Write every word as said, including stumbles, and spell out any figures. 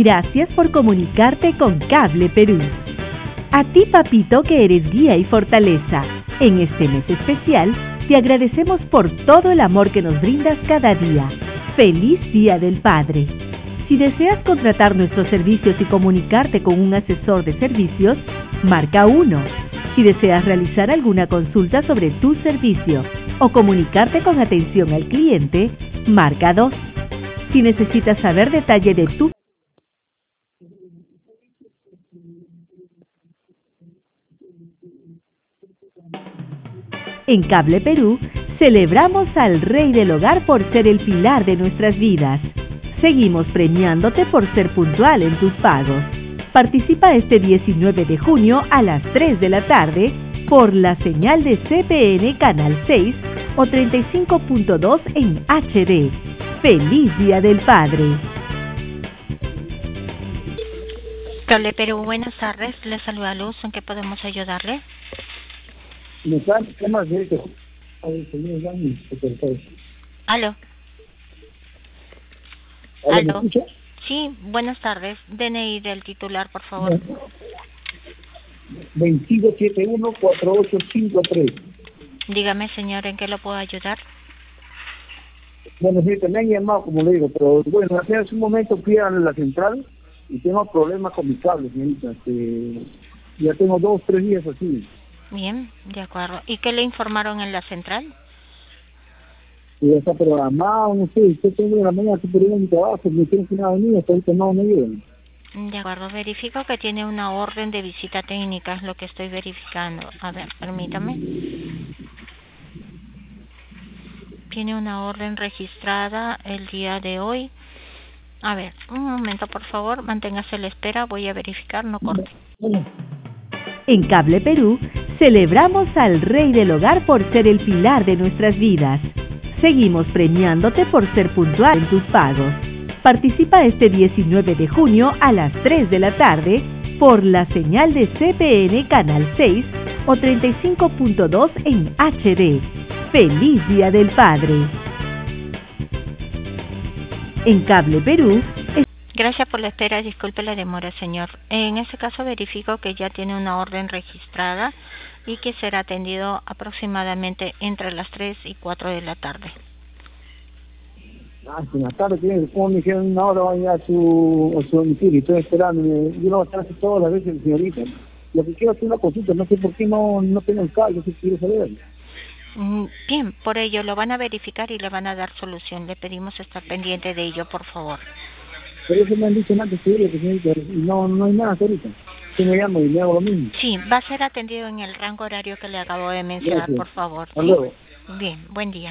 Gracias por comunicarte con Cable Perú. A ti, papito, que eres guía y fortaleza. En este mes especial, te agradecemos por todo el amor que nos brindas cada día. ¡Feliz Día del Padre! Si deseas contratar nuestros servicios y comunicarte con un asesor de servicios, marca uno. Si deseas realizar alguna consulta sobre tu servicio o comunicarte con atención al cliente, marca dos. Si necesitas saber detalle de tu En Cable Perú, celebramos al Rey del Hogar por ser el pilar de nuestras vidas. Seguimos premiándote por ser puntual en tus pagos. Participa este diecinueve de junio a las tres de la tarde por la señal de C P N Canal seis o treinta y cinco punto dos en H D. ¡Feliz Día del Padre! Cable Perú, buenas tardes. Le saluda Luz. ¿En qué podemos ayudarle? Me están temas de eso. Aló. ¿Ahora me Aló. escucha? Sí, buenas tardes. D N I del titular, por favor. veinticinco setenta y uno cuarenta y ocho cincuenta y tres. Dígame, señor, ¿en qué lo puedo ayudar? Bueno, sí, me han llamado, como le digo, pero bueno, hace un momento fui a la central y tengo problemas con mis cables, señorita. Este, ya tengo dos, tres días así. Bien, de acuerdo. ¿Y qué le informaron en la central? Y ya está programado, no sé, usted tengo en la mañana que perdiendo mi trabajo, me tiene que ir a venir, hasta ahorita no me llegan. De acuerdo, verifico que tiene una orden de visita técnica, es lo que estoy verificando. A ver, permítame. Tiene una orden registrada el día de hoy. A ver, un momento, por favor, manténgase a la espera, voy a verificar, no corte. En Cable Perú, celebramos al Rey del Hogar por ser el pilar de nuestras vidas. Seguimos premiándote por ser puntual en tus pagos. Participa este diecinueve de junio a las tres de la tarde por la señal de C P N Canal seis o treinta y cinco punto dos en H D. ¡Feliz Día del Padre! En Cable Perú... Gracias por la espera, disculpe la demora, señor. En este caso verifico que ya tiene una orden registrada y que será atendido aproximadamente entre las tres y cuatro de la tarde. Ah, en la tarde tiene, como me dijeron, una hora vaya a su, a su domicilio, estoy esperando, yo lo voy a estar haciendo todas las veces, señorita. Lo que quiero es una consulta, no sé por qué no, no tengo el cable, si quiero saber. Bien, por ello lo van a verificar y le van a dar solución. Le pedimos estar pendiente de ello, por favor. Pero eso me han dicho antes, señorita, y no, no hay nada ahorita. Yo me llamo y me hago lo mismo. Sí, va a ser atendido en el rango horario que le acabo de mencionar, Gracias. por favor. Hasta luego. Bien, buen día.